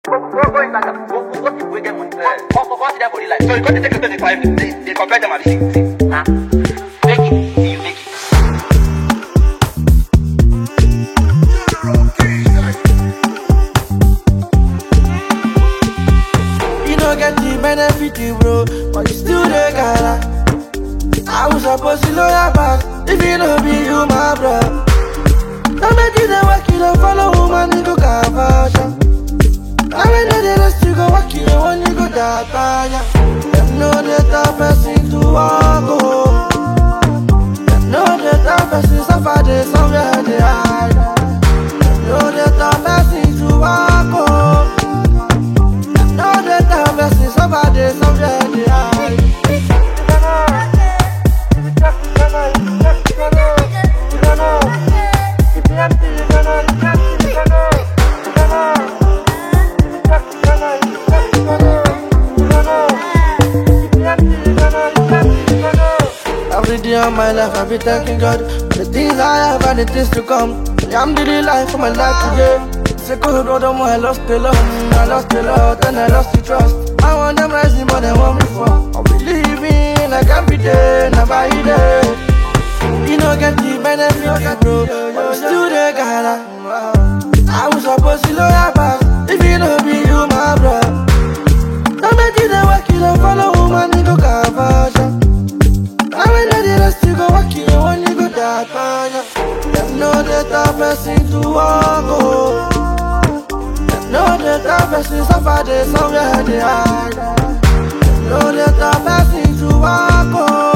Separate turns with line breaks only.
Go inside them. Go people wey get money. Go see them for real life. So you got to take a 25. They compare them and see. Nah. Make it. See you make it.
You don't get the benefit, bro, but you still the guy. I was supposed to know your back. If you know be you, my bro. Don't make you the work, you don't follow woman, you go cover. I mean, the rest you go walk, you when you go that fire. Them know the tough person to walk, oh. Them know the tough person suffer, they somewhere they hide. Them know the tough person to walk, oh. Them know the tough person suffer, they somewhere they hide. Every day of my life I be thanking God for the things I have and the things to come. I'm the life for my life today. It's a cold road, I lost the love, I lost the lot and I lost the trust. I want them rising more than one before. I believe in like every day, never day. You don't get the benefit, bro, but you still the guy. I was supposed to know your back. If you know be you, my bro. Don't make you the work, you don't follow woman, you go cover. I mean, the rest you go walk, you when you go that fire. Them know the tough person to walk, oh. Them know the tough person suffer, they somewhere they hide. Them know the tough person to walk, oh.